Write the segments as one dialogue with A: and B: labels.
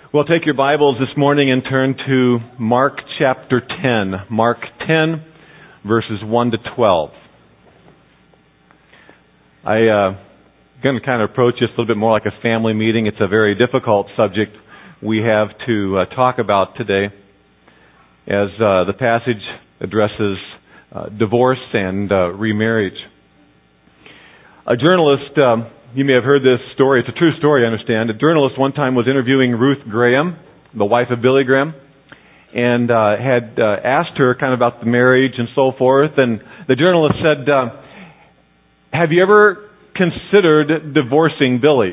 A: Well, take your Bibles this morning and turn to Mark chapter 10. Mark 10, verses 1 to 12. I'm going to kind of approach this a little bit more like a family meeting. It's a very difficult subject we have to talk about today, as the passage addresses divorce and remarriage. A journalist, you may have heard this story. It's a true story, I understand. A journalist one time was interviewing Ruth Graham, the wife of Billy Graham, and had asked her kind of about the marriage and so forth. And the journalist said, have you ever considered divorcing Billy?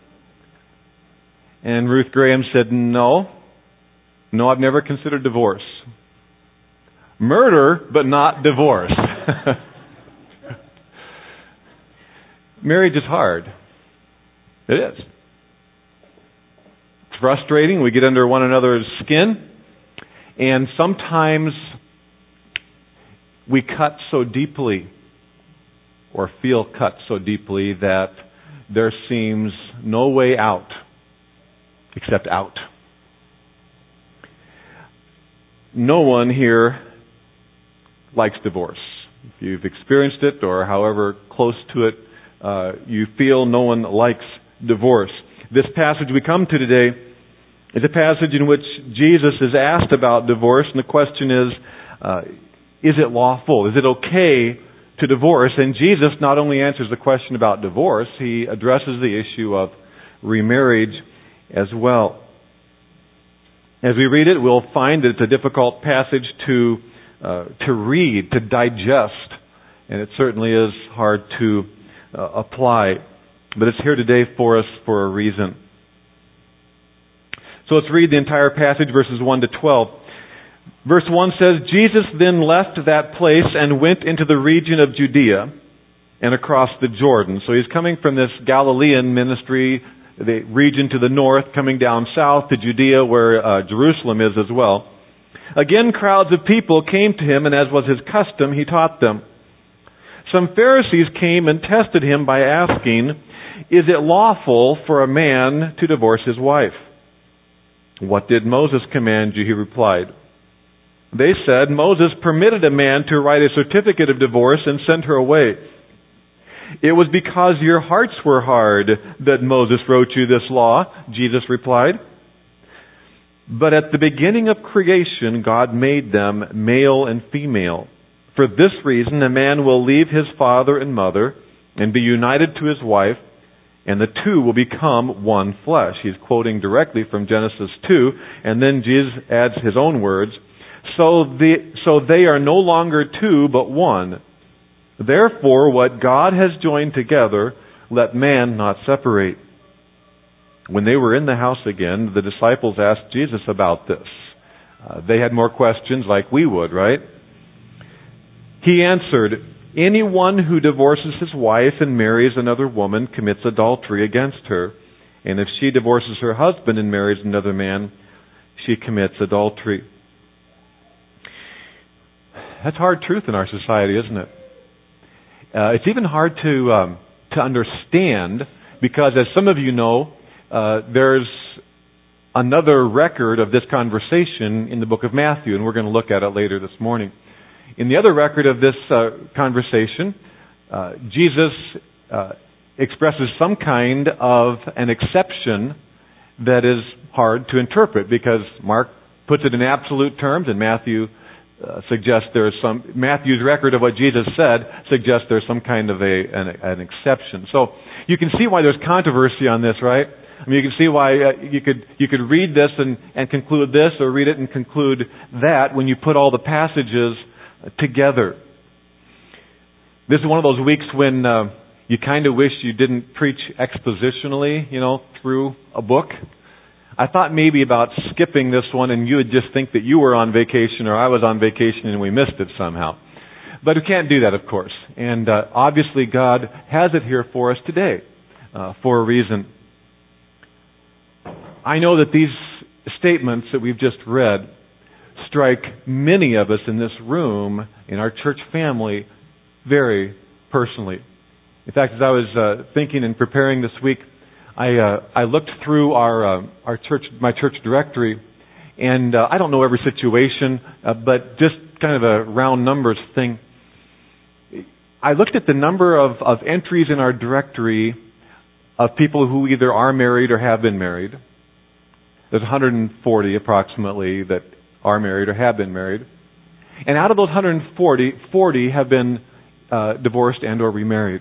A: And Ruth Graham said, No, I've never considered divorce. Murder, but not divorce. Marriage is hard. It is. It's frustrating. We get under one another's skin. And sometimes we cut so deeply, or feel cut so deeply, that there seems no way out except out. No one here likes divorce. If you've experienced it, or however close to it you feel, no one likes divorce. This passage we come to today is a passage in which Jesus is asked about divorce, and the question is it lawful? Is it okay to divorce? And Jesus not only answers the question about divorce, he addresses the issue of remarriage as well. As we read it, we'll find that it's a difficult passage to read, to digest, and it certainly is hard to apply. But it's here today for us for a reason. So let's read the entire passage, verses 1 to 12. Verse 1 says, Jesus then left that place and went into the region of Judea and across the Jordan. So he's coming from this Galilean ministry, the region to the north, coming down south to Judea, where Jerusalem is as well. Again, crowds of people came to him, and as was his custom, he taught them. Some Pharisees came and tested him by asking, is it lawful for a man to divorce his wife? What did Moses command you? He replied. They said, Moses permitted a man to write a certificate of divorce and send her away. It was because your hearts were hard that Moses wrote you this law, Jesus replied. But at the beginning of creation, God made them male and female. For this reason, a man will leave his father and mother and be united to his wife, and the two will become one flesh. He's quoting directly from Genesis 2, and then Jesus adds his own words. So they are no longer two, but one. Therefore, what God has joined together, let man not separate. When they were in the house again, the disciples asked Jesus about this. They had more questions like we would, right? He answered, anyone who divorces his wife and marries another woman commits adultery against her. And if she divorces her husband and marries another man, she commits adultery. That's hard truth in our society, isn't it? It's even hard to understand, because as some of you know, there's another record of this conversation in the book of Matthew, and we're going to look at it later this morning. In the other record of this conversation, Jesus expresses some kind of an exception that is hard to interpret, because Mark puts it in absolute terms, and Matthew suggests there's Matthew's record of what Jesus said suggests there's some kind of an exception. So you can see why there's controversy on this, right? I mean, you can see why you could read this and conclude this, or read it and conclude that, when you put all the passages together. This is one of those weeks when you kind of wish you didn't preach expositionally, through a book. I thought maybe about skipping this one, and you would just think that you were on vacation or I was on vacation and we missed it somehow. But we can't do that, of course. And obviously God has it here for us today for a reason. I know that these statements that we've just read strike many of us in this room, in our church family, very personally. In fact, as I was thinking and preparing this week, I looked through my church directory, and I don't know every situation, but just kind of a round numbers thing. I looked at the number of entries in our directory of people who either are married or have been married. There's 140 approximately that are married or have been married. And out of those 140, 40 have been divorced and or remarried.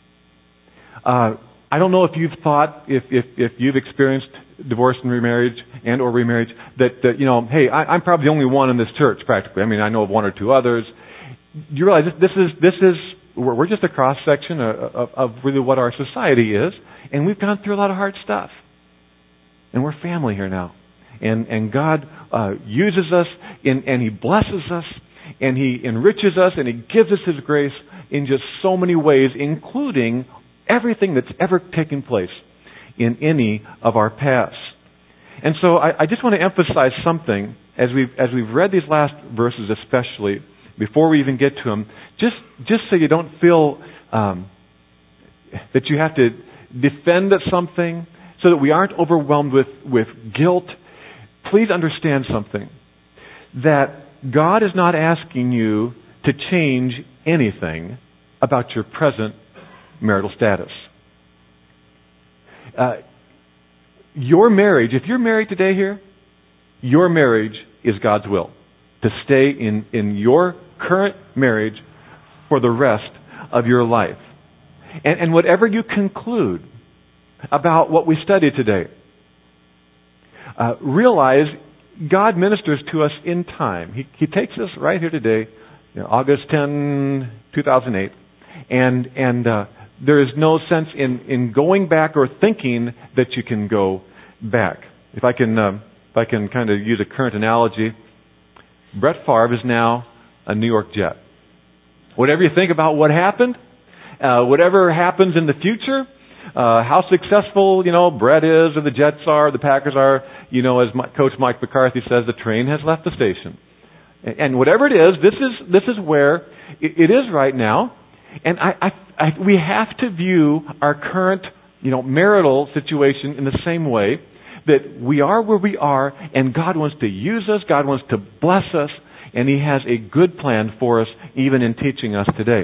A: I don't know if you've thought, if you've experienced divorce and remarriage and or remarriage, that you know, hey, I'm probably the only one in this church practically. I mean, I know of one or two others. You realize this is we're just a cross section of really what our society is, and we've gone through a lot of hard stuff, and we're family here now, and God uses us, and He blesses us, and He enriches us, and He gives us His grace in just so many ways, including everything that's ever taken place in any of our pasts. And so I just want to emphasize something as we've read these last verses, especially before we even get to them, just so you don't feel that you have to defend something, so that we aren't overwhelmed with guilt. Please understand something, that God is not asking you to change anything about your present marital status. Your marriage, if you're married today here, your marriage is God's will. To stay in your current marriage for the rest of your life. And whatever you conclude about what we studied today, realize God ministers to us in time. He takes us right here today, August 10, 2008, and there is no sense in going back or thinking that you can go back. If I can kind of use a current analogy, Brett Favre is now a New York Jet. Whatever you think about what happened, whatever happens in the future, how successful, Brett is, or the Jets are, the Packers are, as Coach Mike McCarthy says, the train has left the station. And whatever it is, this is where it is right now. And we have to view our current, marital situation in the same way, that we are where we are, and God wants to use us, God wants to bless us, and He has a good plan for us, even in teaching us today.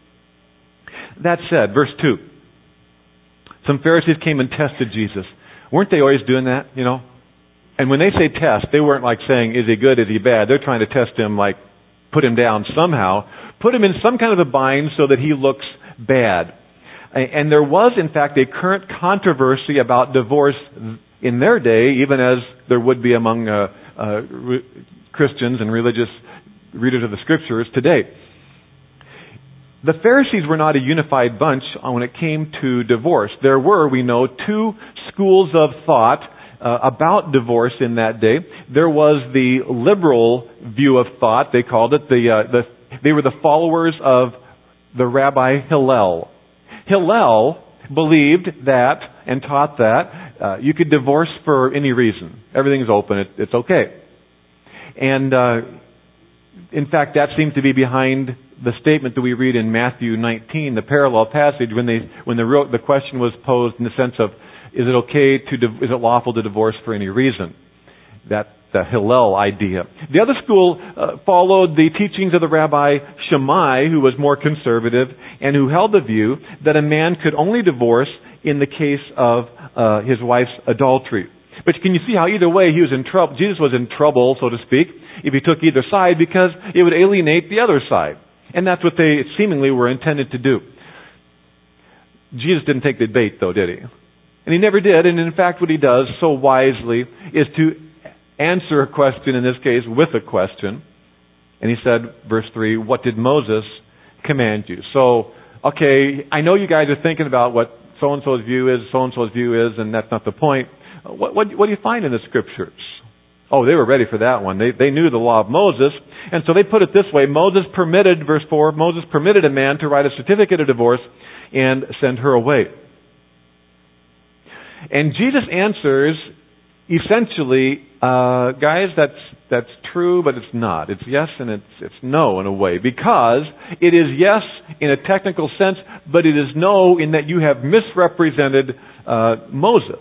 A: That said, verse 2. Some Pharisees came and tested Jesus. Weren't they always doing that, And when they say test, they weren't like saying, is he good, is he bad? They're trying to test him, like put him down somehow. Put him in some kind of a bind so that he looks bad. And there was, in fact, a current controversy about divorce in their day, even as there would be among Christians and religious readers of the Scriptures today. The Pharisees were not a unified bunch when it came to divorce. There were, we know, two schools of thought about divorce in that day. There was the liberal view of thought. They called it they were the followers of the Rabbi Hillel. Hillel believed that and taught that you could divorce for any reason. Everything's open. It's okay. And in fact, that seems to be behind the statement that we read in Matthew 19, the parallel passage, when the question was posed in the sense of, is it lawful to divorce for any reason? That the Hillel idea. The other school followed the teachings of the Rabbi Shammai, who was more conservative, and who held the view that a man could only divorce in the case of his wife's adultery. But can you see how either way he was in trouble? Jesus was in trouble, so to speak, if he took either side, because it would alienate the other side. And that's what they seemingly were intended to do. Jesus didn't take the bait, though, did he? And He never did. And in fact, what He does so wisely is to answer a question, in this case, with a question. And He said, verse 3, what did Moses command you? So, okay, I know you guys are thinking about what so-and-so's view is, so-and-so's view is, and that's not the point. What do you find in the Scriptures? Oh, they were ready for that one. They knew the law of Moses. And so they put it this way. Verse 4, Moses permitted a man to write a certificate of divorce and send her away. And Jesus answers essentially, guys, that's true, but it's not. It's yes and it's no in a way. Because it is yes in a technical sense, but it is no in that you have misrepresented Moses.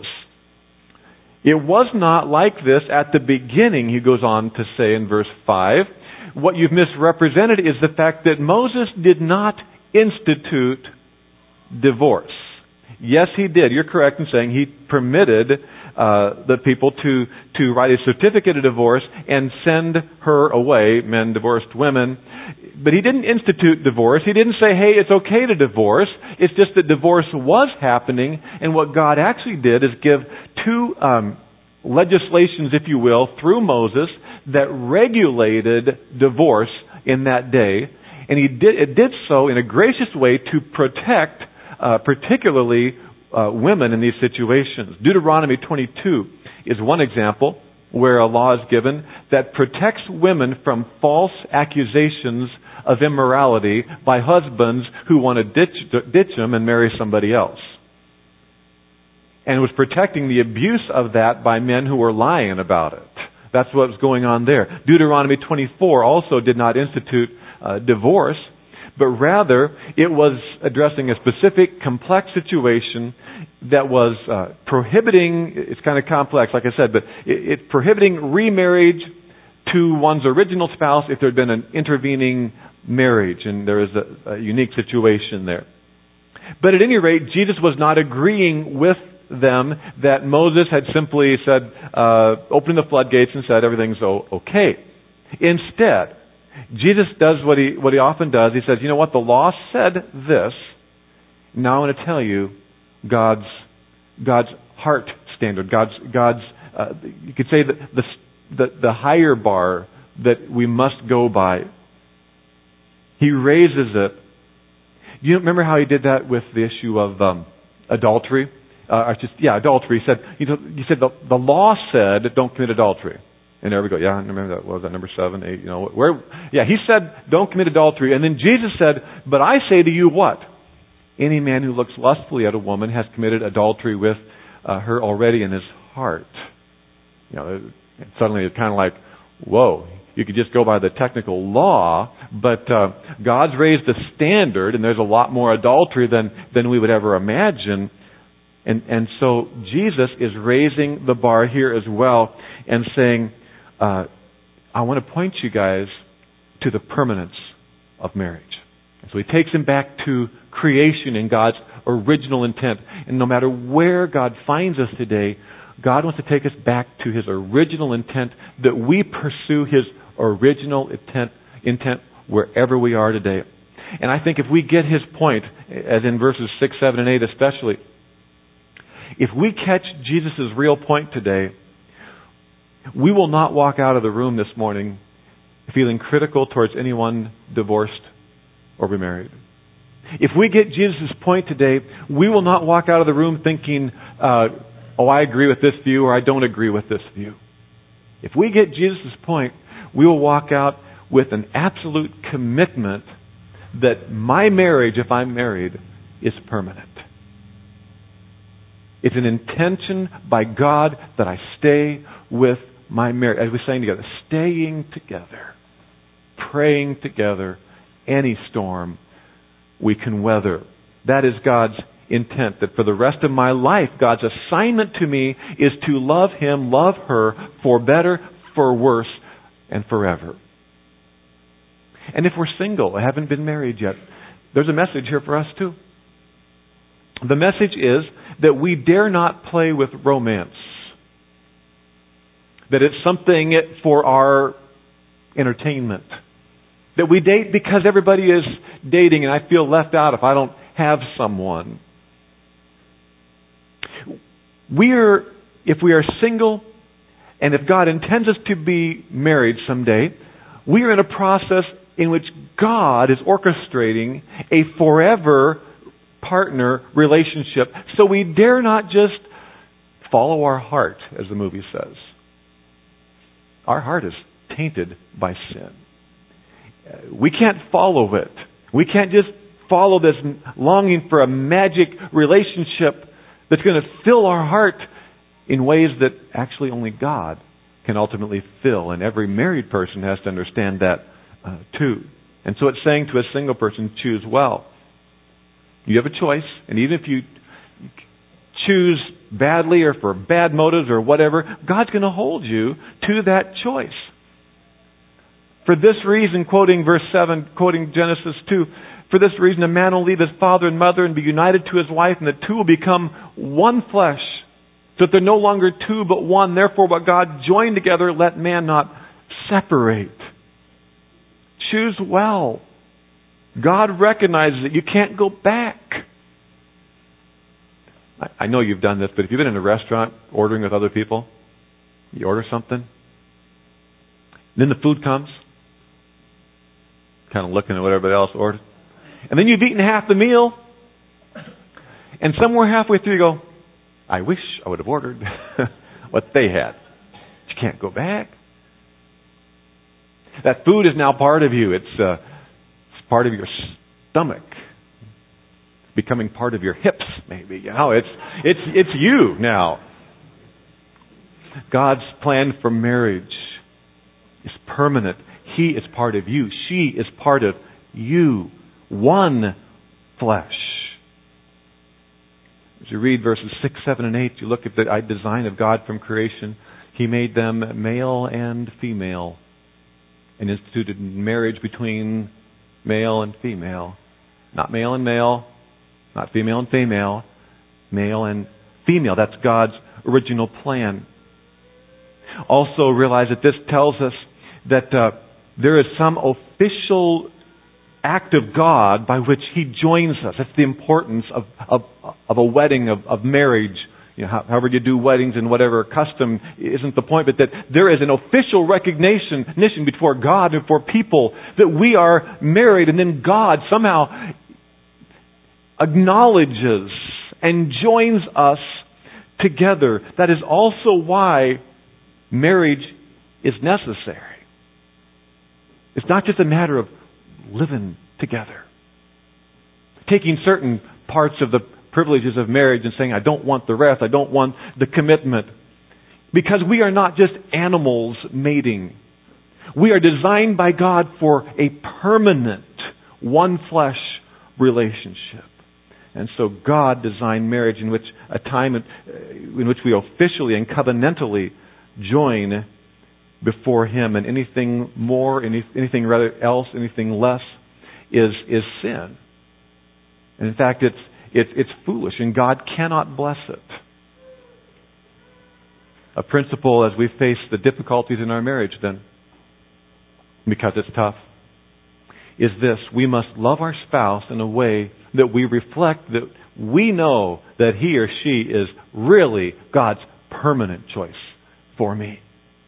A: It was not like this at the beginning, he goes on to say in verse 5. What you've misrepresented is the fact that Moses did not institute divorce. Yes, he did. You're correct in saying he permitted the people to write a certificate of divorce and send her away, men divorced women. But he didn't institute divorce. He didn't say, hey, it's okay to divorce. It's just that divorce was happening, and what God actually did is give two legislations, if you will, through Moses that regulated divorce in that day. And it did so in a gracious way to protect particularly women in these situations. Deuteronomy 22 is one example where a law is given that protects women from false accusations of immorality by husbands who want to ditch them and marry somebody else. And was protecting the abuse of that by men who were lying about it. That's what was going on there. Deuteronomy 24 also did not institute divorce, but rather it was addressing a specific complex situation that was prohibiting, it's kind of complex, like I said, but it's prohibiting remarriage to one's original spouse if there had been an intervening marriage, and there is a unique situation there. But at any rate, Jesus was not agreeing with them that Moses had simply said, opened the floodgates and said everything's okay. Instead, Jesus does what he often does. He says, you know what, the law said this. Now I want to tell you God's heart standard, God's you could say the higher bar that we must go by. He raises it. Do you remember how he did that with the issue of adultery? Adultery. He said the law said don't commit adultery. And there we go. Yeah, I remember that. What was that, number 7, 8? He said don't commit adultery. And then Jesus said, but I say to you what? Any man who looks lustfully at a woman has committed adultery with her already in his heart. Suddenly it's kind of like, whoa. You could just go by the technical law, but God's raised the standard, and there's a lot more adultery than we would ever imagine. And so Jesus is raising the bar here as well and saying, I want to point you guys to the permanence of marriage. And so he takes him back to creation and God's original intent. And no matter where God finds us today, God wants to take us back to His original intent, that we pursue His original intent wherever we are today. And I think if we get His point, as in verses 6, 7, and 8 especially, if we catch Jesus' real point today, we will not walk out of the room this morning feeling critical towards anyone divorced or remarried. If we get Jesus' point today, we will not walk out of the room thinking, I agree with this view or I don't agree with this view. If we get Jesus' point, we will walk out with an absolute commitment that my marriage, if I'm married, is permanent. It's an intention by God that I stay with my marriage. As we sang together, staying together, praying together, any storm we can weather. That is God's intent, that for the rest of my life, God's assignment to me is to love Him, love her, for better, for worse, and forever. And if we're single, haven't been married yet, there's a message here for us too. The message is that we dare not play with romance. That it's something for our entertainment. That we date because everybody is dating and I feel left out if I don't have someone. If we are single, and if God intends us to be married someday, we are in a process in which God is orchestrating a forever partner relationship. So we dare not just follow our heart, as the movie says. Our heart is tainted by sin. We can't follow it. We can't just follow this longing for a magic relationship that's going to fill our heart in ways that actually only God can ultimately fill. And every married person has to understand that too. And so it's saying to a single person, choose well. You have a choice, and even if you choose badly or for bad motives or whatever, God's going to hold you to that choice. For this reason, quoting verse 7, quoting Genesis 2, for this reason a man will leave his father and mother and be united to his wife, and the two will become one flesh. So that they're no longer two but one. Therefore what God joined together, let man not separate. Choose well. God recognizes that you can't go back. I know you've done this, but if you've been in a restaurant ordering with other people, you order something, then the food comes, kind of looking at what everybody else ordered, and then you've eaten half the meal, and somewhere halfway through you go, I wish I would have ordered what they had. You can't go back. That food is now part of you. It's part of your stomach, becoming part of your hips, maybe. You know, it's you now. God's plan for marriage is permanent. He is part of you. She is part of you. One flesh. As you read verses 6, 7, and 8, you look at the design of God from creation. He made them male and female, and instituted marriage between male and female. Not male and male, not female and female, male and female. That's God's original plan. Also realize that this tells us that there is some official act of God by which He joins us. That's the importance of a wedding, of marriage. You know, however you do weddings and whatever custom isn't the point, but that there is an official recognition before God and before people that we are married, and then God somehow acknowledges and joins us together. That is also why marriage is necessary. It's not just a matter of living together, taking certain parts of the privileges of marriage and saying, I don't want the rest, I don't want the commitment. Because we are not just animals mating. We are designed by God for a permanent, one flesh relationship. And so God designed marriage in which a time in which we officially and covenantally join before Him, and anything more, anything rather else, anything less is sin. And in fact, it's foolish, and God cannot bless it. A principle as we face the difficulties in our marriage, then, because it's tough, is this: we must love our spouse in a way that we reflect that we know that he or she is really God's permanent choice for me.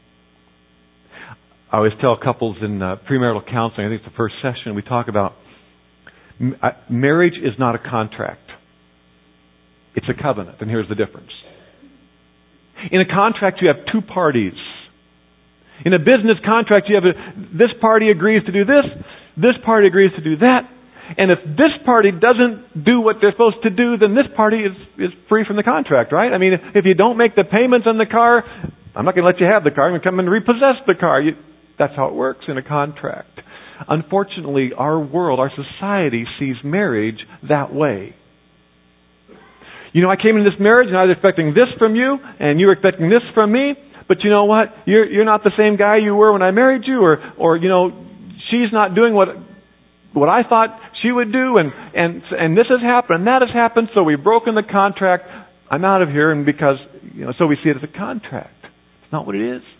A: I always tell couples in premarital counseling, I think it's the first session, we talk about marriage is not a contract. It's a covenant, and here's the difference. In a contract, you have two parties. In a business contract, you have this party agrees to do this party agrees to do that, and if this party doesn't do what they're supposed to do, then this party is free from the contract, right? I mean, if you don't make the payments on the car, I'm not going to let you have the car. I'm going to come and repossess the car. That's how it works in a contract. Unfortunately, our world, our society sees marriage that way. You know, I came into this marriage and I was expecting this from you, and you were expecting this from me, but you know what? You're not the same guy you were when I married you, or you know, she's not doing what I thought she would do, and this has happened, and that has happened, so we've broken the contract. I'm out of here, and because, you know, so we see it as a contract. It's not what it is.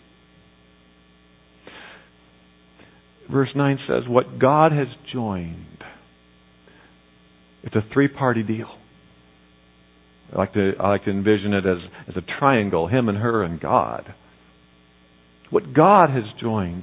A: Verse 9 says, what God has joined. It's a three-party deal. I like to envision it as a triangle, Him and her and God. What God has joined.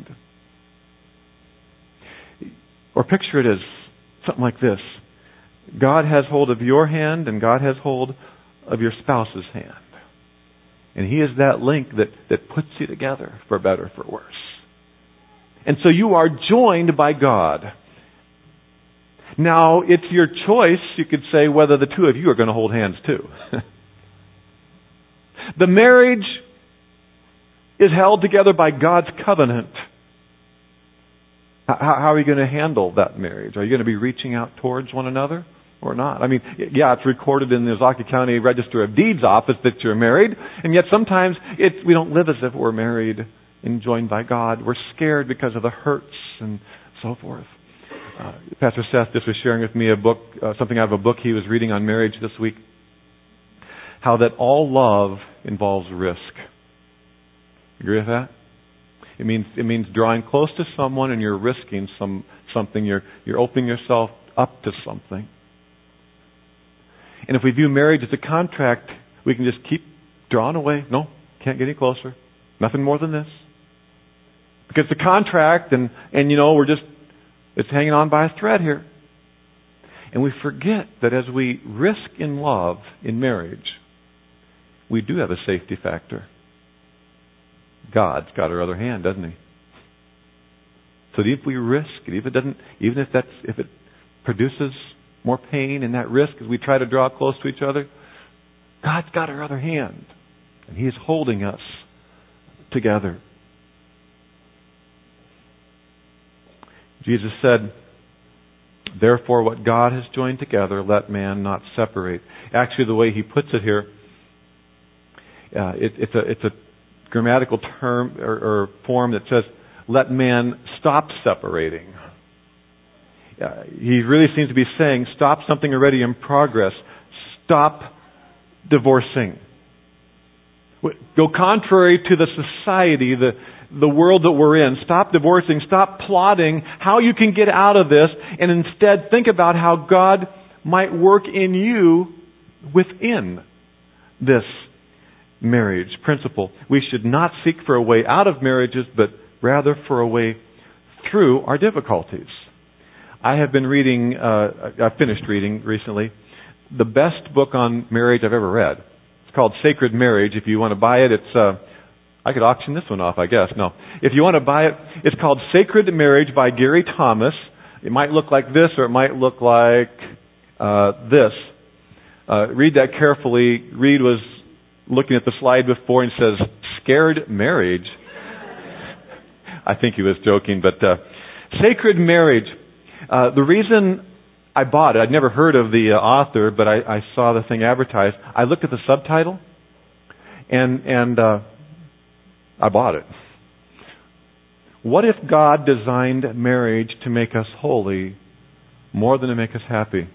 A: Or picture it as something like this. God has hold of your hand, and God has hold of your spouse's hand. And He is that link that puts you together, for better or for worse. And so you are joined by God. Now, it's your choice, you could say, whether the two of you are going to hold hands too. The marriage is held together by God's covenant. How are you going to handle that marriage? Are you going to be reaching out towards one another or not? I mean, yeah, it's recorded in the Ozaukee County Register of Deeds office that you're married, and yet sometimes we don't live as if we're married and joined by God. We're scared because of the hurts and so forth. Pastor Seth just was sharing with me a book, something out of a book he was reading on marriage this week. How that all love involves risk. Agree with that? It means drawing close to someone and you're risking something. You're opening yourself up to something. And if we view marriage as a contract, we can just keep drawing away. No, can't get any closer. Nothing more than this. Because the contract and it's hanging on by a thread here. And we forget that as we risk in love in marriage, we do have a safety factor. God's got our other hand, doesn't He? So if we risk, even if it produces more pain in that risk as we try to draw close to each other, God's got our other hand, and He is holding us together. Jesus said, "Therefore, what God has joined together, let man not separate." Actually, the way He puts it here, it's a grammatical term or form that says, "Let man stop separating." He really seems to be saying, stop something already in progress. Stop divorcing. Go contrary to the society, the world that we're in. Stop divorcing. Stop plotting how you can get out of this, and instead think about how God might work in you within this marriage principle. We should not seek for a way out of marriages, but rather for a way through our difficulties. I have been reading, I finished reading recently, the best book on marriage I've ever read. It's called Sacred Marriage. If you want to buy it, I could auction this one off, I guess. No. If you want to buy it, it's called Sacred Marriage by Gary Thomas. It might look like this, or it might look like this. Read that carefully. Reed was looking at the slide before and says, "Scared Marriage." I think he was joking, but Sacred Marriage. The reason I bought it, I'd never heard of the author, but I saw the thing advertised. I looked at the subtitle, and I bought it. What if God designed marriage to make us holy more than to make us happy?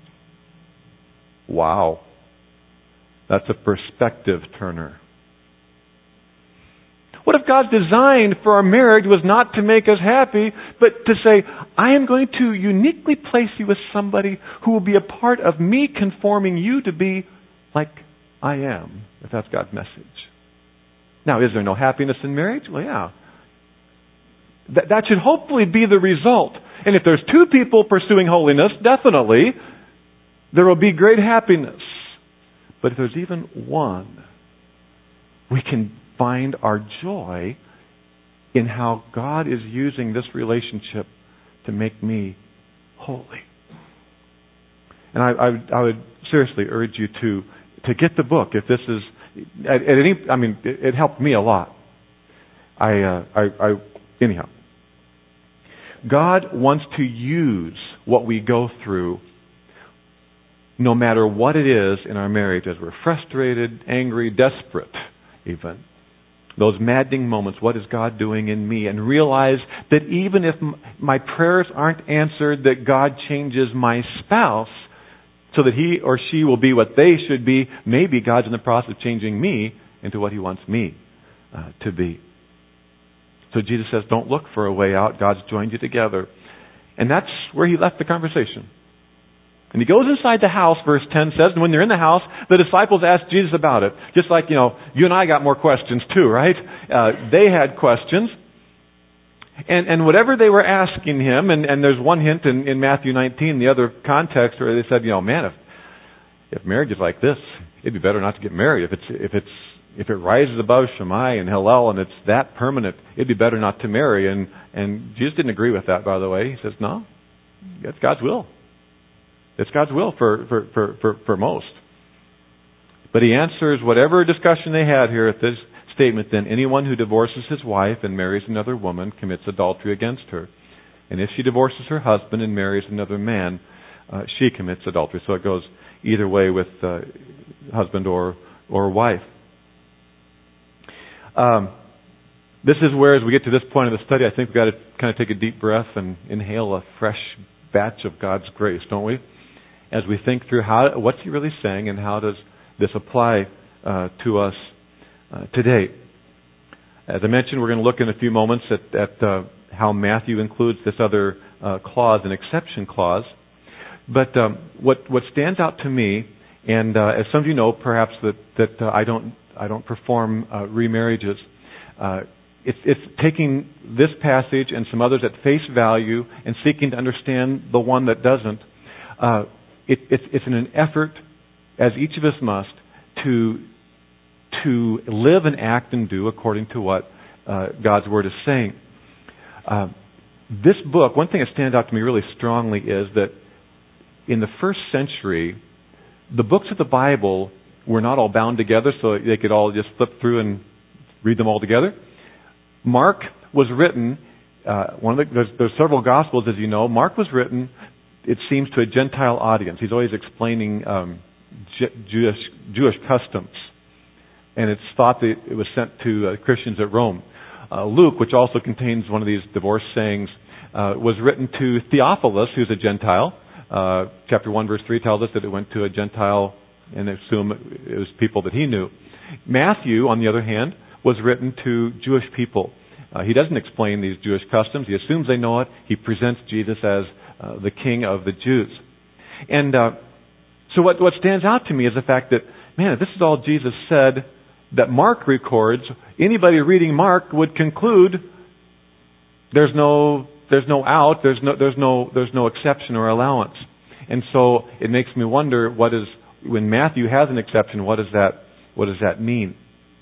A: Wow. That's a perspective turner. What if God's design for our marriage was not to make us happy, but to say, I am going to uniquely place you with somebody who will be a part of me conforming you to be like I am, if that's God's message. Now, is there no happiness in marriage? Well, yeah. That should hopefully be the result. And if there's two people pursuing holiness, definitely, there will be great happiness. But if there's even one, we can find our joy in how God is using this relationship to make me holy. And I would seriously urge you to get the book. If this is it helped me a lot. Anyhow, God wants to use what we go through, no matter what it is in our marriage, as we're frustrated, angry, desperate, even. Those maddening moments, what is God doing in me? And realize that even if my prayers aren't answered, that God changes my spouse so that he or she will be what they should be. Maybe God's in the process of changing me into what He wants me to be. So Jesus says, don't look for a way out. God's joined you together. And that's where He left the conversation. And He goes inside the house, verse 10 says, and when they're in the house, the disciples asked Jesus about it. Just like, you and I got more questions too, right? They had questions. And whatever they were asking Him, and there's one hint in Matthew 19, the other context, where they said, man, if marriage is like this, it'd be better not to get married. If it rises above Shammai and Hillel and it's that permanent, it'd be better not to marry. And Jesus didn't agree with that, by the way. He says, no, it's God's will. It's God's will for most. But he answers whatever discussion they had here at this statement, then anyone who divorces his wife and marries another woman commits adultery against her. And if she divorces her husband and marries another man, she commits adultery. So it goes either way with husband or wife. This is where, as we get to this point of the study, I think we've got to kind of take a deep breath and inhale a fresh batch of God's grace, don't we? As we think through what's He really saying and how does this apply to us today. As I mentioned, we're going to look in a few moments at how Matthew includes this other clause, an exception clause. But what stands out to me, and as some of you know, perhaps that I don't perform remarriages. It's taking this passage and some others at face value and seeking to understand the one that doesn't. It's in an effort, as each of us must, to live and act and do according to what God's Word is saying. This book, one thing that stands out to me really strongly is that in the first century, the books of the Bible were not all bound together so they could all just flip through and read them all together. Mark was written, there's several Gospels, as you know. Mark was written, it seems, to a Gentile audience. He's always explaining Jewish customs. And it's thought that it was sent to Christians at Rome. Luke, which also contains one of these divorce sayings, was written to Theophilus, who's a Gentile. Chapter 1, verse 3 tells us that it went to a Gentile, and assume it was people that he knew. Matthew, on the other hand, was written to Jewish people. He doesn't explain these Jewish customs. He assumes they know it. He presents Jesus as the King of the Jews. And so what stands out to me is the fact that, man, if this is all Jesus said that Mark records, anybody reading Mark would conclude there's no out, there's no exception or allowance. And so it makes me wonder, when Matthew has an exception, what does that mean?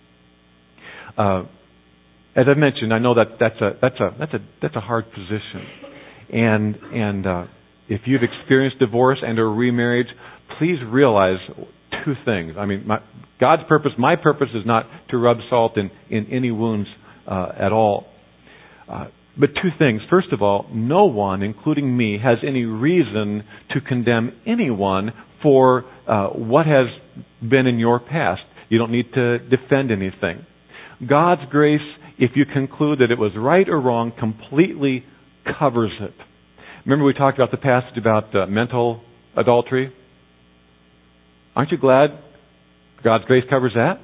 A: As I've mentioned, I know that's a hard position, and if you've experienced divorce and or remarriage, please realize two things. I mean, God's purpose, my purpose, is not to rub salt in any wounds at all. But two things. First of all, no one, including me, has any reason to condemn anyone for what has been in your past. You don't need to defend anything. God's grace, if you conclude that it was right or wrong, completely covers it. Remember we talked about the passage about mental adultery? Aren't you glad God's grace covers that?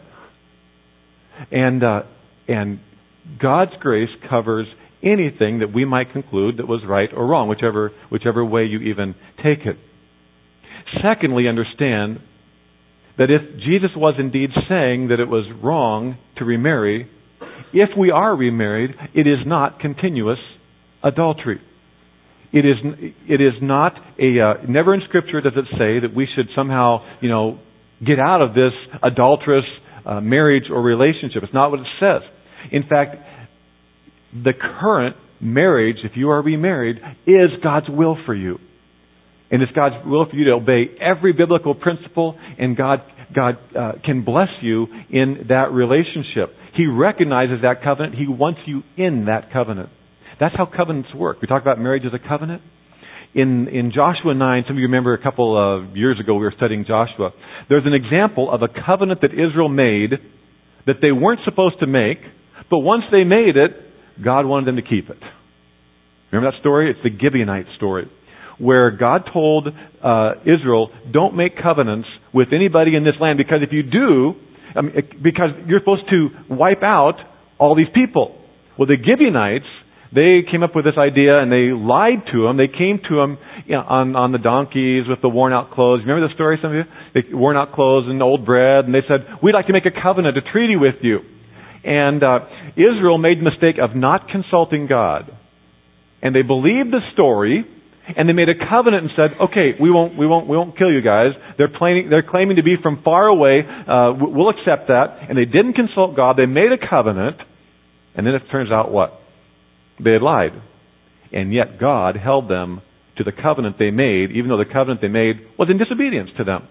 A: And God's grace covers anything that we might conclude that was right or wrong, whichever way you even take it. Secondly, understand that if Jesus was indeed saying that it was wrong to remarry, if we are remarried, it is not continuous adultery. It is not never in Scripture does it say that we should somehow, get out of this adulterous marriage or relationship. It's not what it says. In fact, the current marriage, if you are remarried, is God's will for you. And it's God's will for you to obey every biblical principle, and God can bless you in that relationship. He recognizes that covenant. He wants you in that covenant. That's how covenants work. We talk about marriage as a covenant. In Joshua 9, some of you remember a couple of years ago we were studying Joshua. There's an example of a covenant that Israel made that they weren't supposed to make, but once they made it, God wanted them to keep it. Remember that story? It's the Gibeonite story, where God told Israel, don't make covenants with anybody in this land, because if you do, because you're supposed to wipe out all these people. Well, the Gibeonites, they came up with this idea and they lied to him. They came to him on the donkeys with the worn out clothes. Remember the story, some of you? They worn out clothes and old bread, and they said, we'd like to make a covenant, a treaty with you. And Israel made the mistake of not consulting God. And they believed the story, and they made a covenant and said, okay, we won't kill you guys. They're claiming to be from far away. We'll accept that. And they didn't consult God. They made a covenant, and then it turns out what? They had lied. And yet God held them to the covenant they made, even though the covenant they made was in disobedience to them.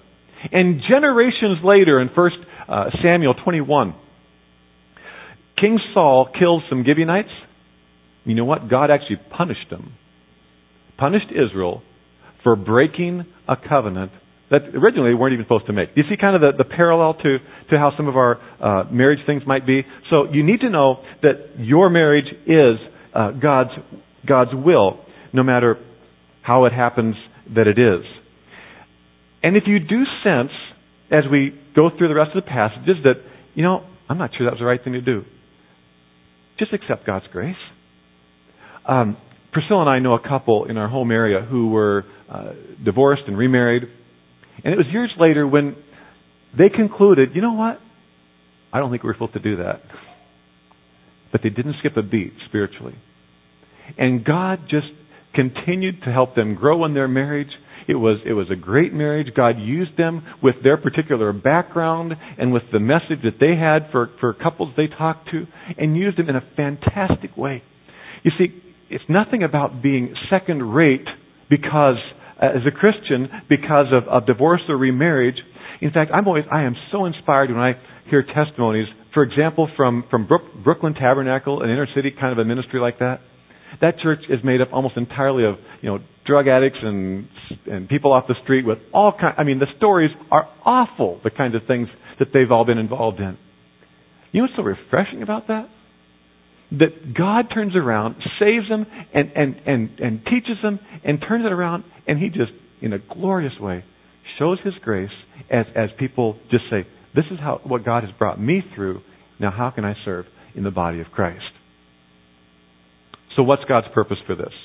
A: And generations later, in 1 Samuel 21, King Saul kills some Gibeonites. You know what? God actually punished them. Punished Israel for breaking a covenant that originally they weren't even supposed to make. Do you see kind of the parallel to how some of our marriage things might be? So you need to know that your marriage is God's will, no matter how it happens that it is. And if you do sense, as we go through the rest of the passages, that, I'm not sure that was the right thing to do, just accept God's grace. Priscilla and I know a couple in our home area who were divorced and remarried. And it was years later when they concluded, you know what? I don't think we're supposed to do that. But they didn't skip a beat spiritually. And God just continued to help them grow in their marriage. It was a great marriage. God used them with their particular background and with the message that they had for couples they talked to, and used them in a fantastic way. You see, it's nothing about being second rate because, as a Christian, because of divorce or remarriage. In fact, I am so inspired when I hear testimonies, for example, from Brooklyn Tabernacle, an inner city kind of a ministry like that. That church is made up almost entirely of, drug addicts and people off the street with all kinds. The stories are awful, the kinds of things that they've all been involved in. You know what's so refreshing about that? That God turns around, saves them, and teaches them, and turns it around, and He just, in a glorious way, shows His grace as people just say, this is what God has brought me through. Now how can I serve in the body of Christ? So what's God's purpose for this?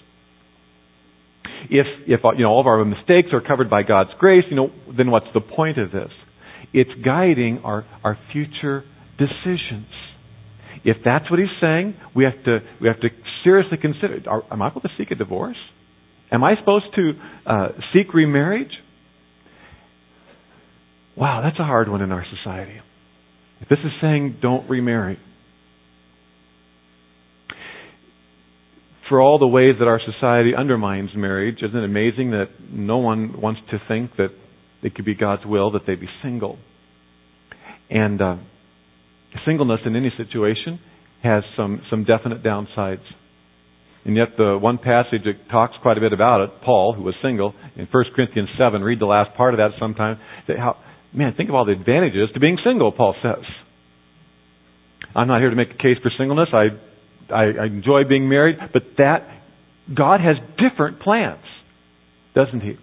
A: If all of our mistakes are covered by God's grace, then what's the point of this? It's guiding our future decisions. If that's what He's saying, we have to seriously consider, am I supposed to seek a divorce? Am I supposed to seek remarriage? Wow, that's a hard one in our society. If this is saying don't remarry. For all the ways that our society undermines marriage, isn't it amazing that no one wants to think that it could be God's will that they be single? And singleness in any situation has some definite downsides. And yet the one passage that talks quite a bit about it, Paul, who was single, in 1 Corinthians 7, read the last part of that sometime, think of all the advantages to being single, Paul says. I'm not here to make a case for singleness. I enjoy being married, but that God has different plans, doesn't He?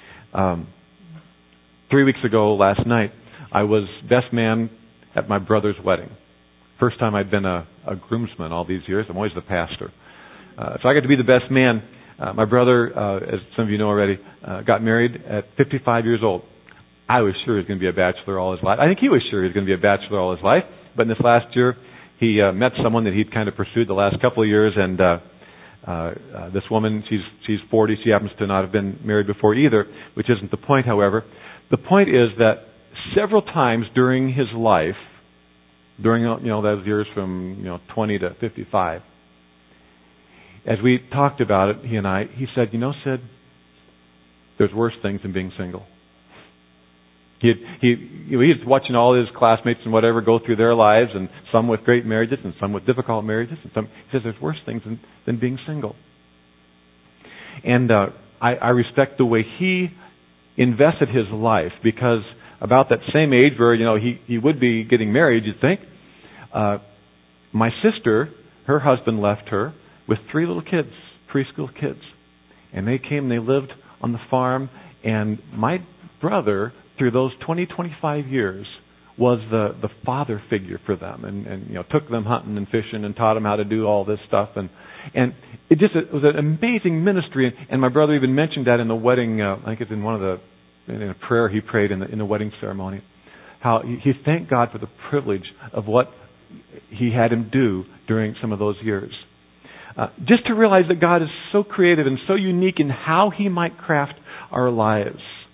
A: 3 weeks ago, last night, I was best man at my brother's wedding. First time I'd been a groomsman all these years. I'm always the pastor. So I got to be the best man. My brother, as some of you know already, got married at 55 years old. I was sure he was going to be a bachelor all his life. I think he was sure he was going to be a bachelor all his life. But in this last year, he met someone that he'd kind of pursued the last couple of years, and this woman, she's 40. She happens to not have been married before either, which isn't the point, however. The point is that several times during his life, during those years from 20 to 55, as we talked about it, he and I, he said, Sid, there's worse things than being single. He was watching all his classmates and whatever go through their lives, and some with great marriages and some with difficult marriages. And he says there's worse things than being single. And I respect the way he invested his life, because about that same age where he would be getting married, you'd think, my sister, her husband left her with 3 little kids, preschool kids, and they came. They lived on the farm, and my brother, through those 25 years, was the father figure for them, and took them hunting and fishing and taught them how to do all this stuff, and it was an amazing ministry. And my brother even mentioned that in the wedding. I think it's in a prayer he prayed in the wedding ceremony, how he thanked God for the privilege of what He had him do during some of those years. Just to realize that God is so creative and so unique in how He might craft our lives.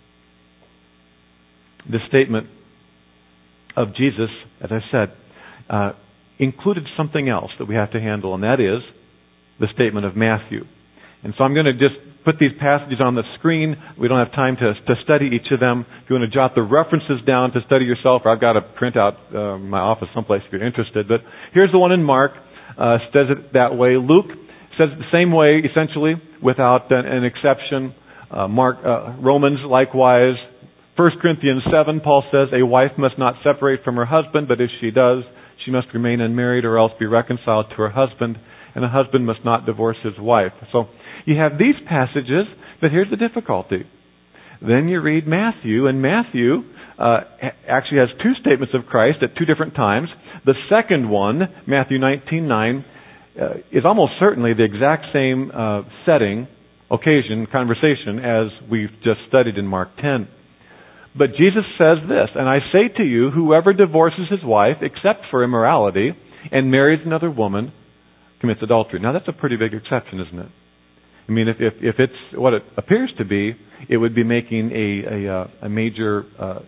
A: The statement of Jesus, as I said, included something else that we have to handle, and that is the statement of Matthew. And so I'm going to just put these passages on the screen. We don't have time to study each of them. If you want to jot the references down to study yourself, or I've got a printout in my office someplace if you're interested. But here's the one in Mark. Says it that way. Luke says it the same way, essentially, without an exception. Romans, likewise. 1 Corinthians 7, Paul says, a wife must not separate from her husband, but if she does, she must remain unmarried or else be reconciled to her husband, and a husband must not divorce his wife. So you have these passages, but here's the difficulty. Then you read Matthew, and Matthew actually has two statements of Christ at two different times. The second one, Matthew 19:9, is almost certainly the exact same setting, occasion, conversation as we've just studied in Mark 10. But Jesus says this, and I say to you, whoever divorces his wife, except for immorality, and marries another woman, commits adultery. Now that's a pretty big exception, isn't it? I mean, if it's what it appears to be, it would be making a major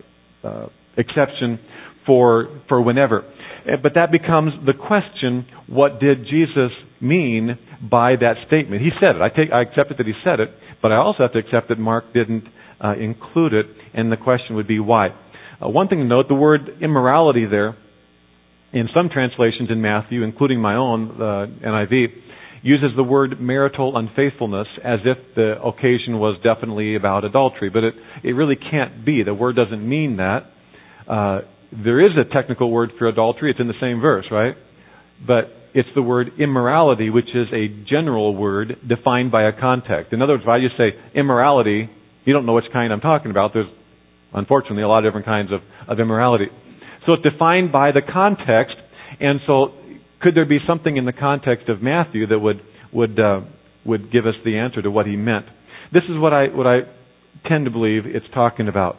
A: exception for whenever. But that becomes the question, what did Jesus mean by that statement? He said it. I accept it that he said it, but I also have to accept that Mark didn't include it, and the question would be why. One thing to note, the word immorality there, in some translations in Matthew, including my own, NIV, uses the word marital unfaithfulness as if the occasion was definitely about adultery, but it really can't be. The word doesn't mean that. There is a technical word for adultery. It's in the same verse, right? But it's the word immorality, which is a general word defined by a context. In other words, if I just say immorality, you don't know which kind I'm talking about. There's, unfortunately, a lot of different kinds of immorality. So it's defined by the context, and so could there be something in the context of Matthew that would give us the answer to what he meant? This is what I tend to believe it's talking about.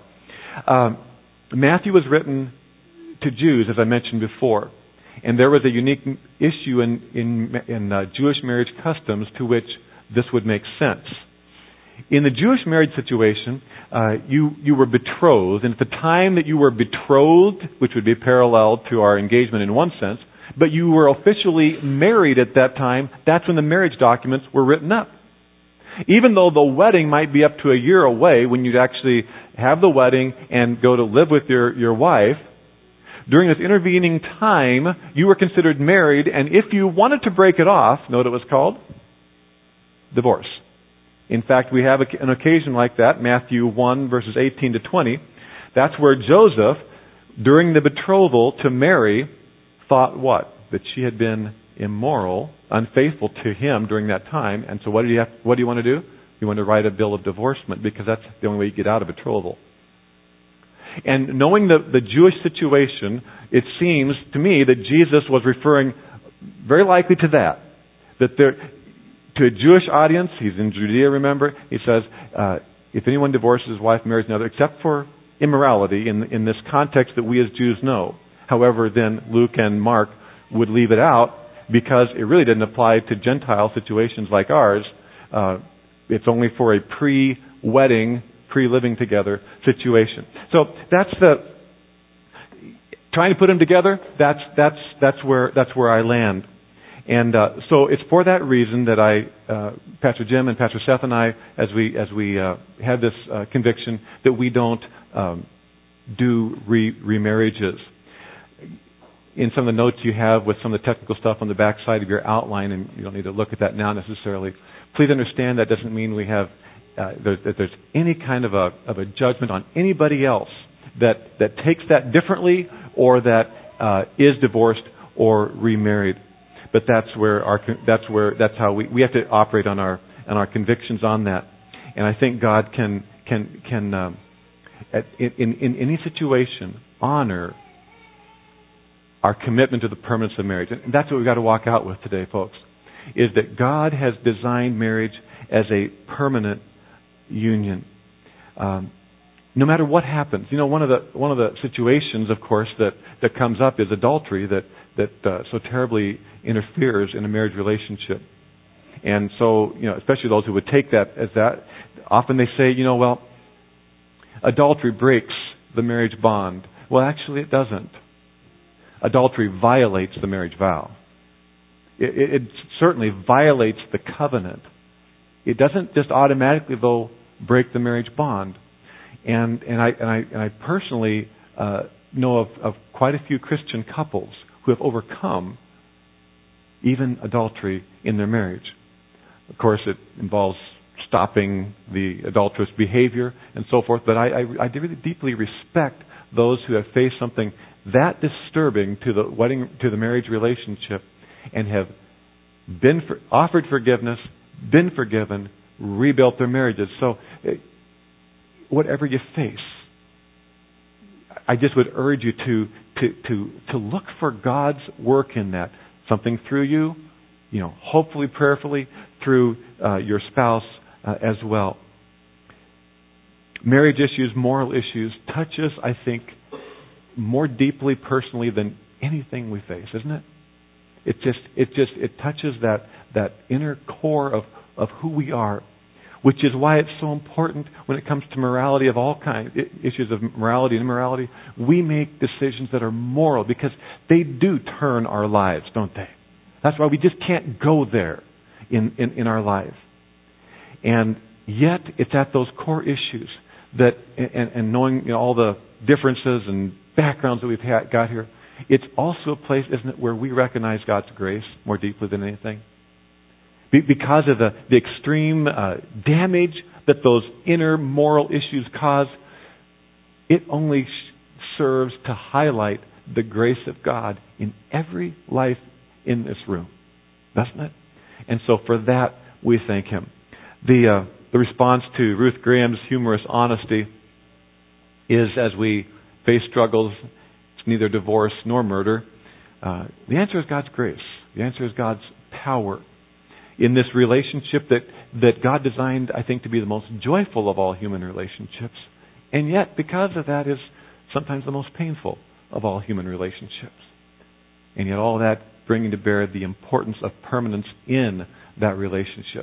A: Matthew was written to Jews, as I mentioned before, and there was a unique issue in Jewish marriage customs to which this would make sense. In the Jewish marriage situation, you were betrothed, and at the time that you were betrothed, which would be parallel to our engagement in one sense, but you were officially married at that time, that's when the marriage documents were written up. Even though the wedding might be up to a year away when you'd actually have the wedding and go to live with your wife, during this intervening time, you were considered married, and if you wanted to break it off, know what it was called? Divorce. In fact, we have an occasion like that, Matthew 1, verses 18 to 20. That's where Joseph, during the betrothal to Mary, thought what? That she had been immoral, unfaithful to him during that time. And so what do you want to do? You want to write a bill of divorcement, because that's the only way you get out of betrothal. And knowing the Jewish situation, it seems to me that Jesus was referring very likely to that. That to a Jewish audience, he's in Judea, remember, he says, if anyone divorces his wife, marries another, except for immorality, in this context that we as Jews know. However, then Luke and Mark would leave it out because it really didn't apply to Gentile situations like ours. It's only for a pre-wedding, pre-living together situation. So that's trying to put them together. That's where I land. And so it's for that reason that Pastor Jim and Pastor Seth and I, as we have this conviction that we don't do remarriages. In some of the notes you have with some of the technical stuff on the back side of your outline, and you don't need to look at that now necessarily, please understand that doesn't mean we have that there's any kind of a judgment on anybody else that takes that differently or that is divorced or remarried. But that's how we have to operate on our convictions on that. And I think God can in any situation honor our commitment to the permanence of marriage. And that's what we've got to walk out with today, folks, is that God has designed marriage as a permanent union. No matter what happens. You know, one of the situations, of course, that comes up is adultery that so terribly interferes in a marriage relationship. And so, you know, especially those who would take that as that, often they say, you know, well, adultery breaks the marriage bond. Well, actually it doesn't. Adultery violates the marriage vow. It certainly violates the covenant. it doesn't just automatically, though, break the marriage bond. And I personally know of quite a few Christian couples who have overcome even adultery in their marriage. Of course, it involves stopping the adulterous behavior and so forth, but I really deeply respect those who have faced something that disturbing to the marriage relationship and have been offered forgiveness, been forgiven, rebuilt their marriages. So, whatever you face, I just would urge you to look for God's work in that. Something through you, hopefully prayerfully through your spouse as well. Marriage issues, moral issues, touch us, I think, more deeply personally than anything we face, isn't it? It touches that inner core of who we are, which is why it's so important when it comes to morality of all kinds, issues of morality and immorality. We make decisions that are moral because they do turn our lives, don't they? That's why we just can't go there in our life. And yet, it's at those core issues that, and knowing all the differences and backgrounds that we've got here, it's also a place, isn't it, where we recognize God's grace more deeply than anything. Because of the extreme damage that those inner moral issues cause, it only serves to highlight the grace of God in every life in this room, doesn't it? And so for that, we thank Him. The response to Ruth Graham's humorous honesty is, as we face struggles, it's neither divorce nor murder. The answer is God's grace. The answer is God's power in this relationship that God designed, I think, to be the most joyful of all human relationships. And yet, because of that, is sometimes the most painful of all human relationships. And yet all that bringing to bear the importance of permanence in that relationship.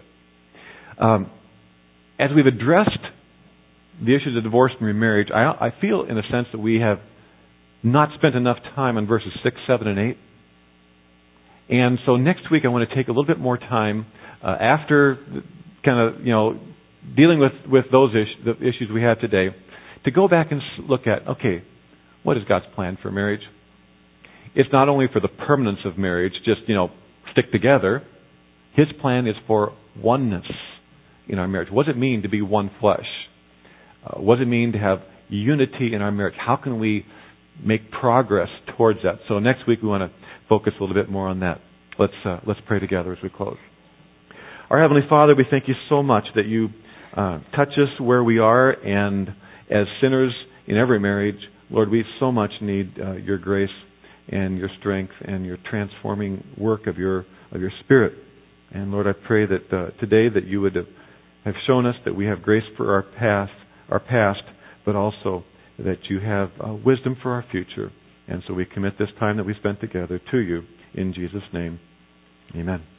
A: As we've addressed the issues of divorce and remarriage, I feel in a sense that we have not spent enough time on verses 6, 7, and 8. And so next week I want to take a little bit more time after kind of, dealing with those the issues we have today, to go back and look at, okay, what is God's plan for marriage? It's not only for the permanence of marriage, just, stick together. His plan is for oneness in our marriage. What does it mean to be one flesh? What does it mean to have unity in our marriage? How can we make progress towards that? So next week we want to focus a little bit more on that. Let's pray together as we close. Our Heavenly Father, we thank You so much that You touch us where we are, and as sinners in every marriage, Lord, we so much need Your grace and Your strength and Your transforming work of Your Spirit. And Lord, I pray that today that You would have shown us that we have grace for our past, but also that You have wisdom for our future. And so we commit this time that we spent together to You in Jesus' name. Amen.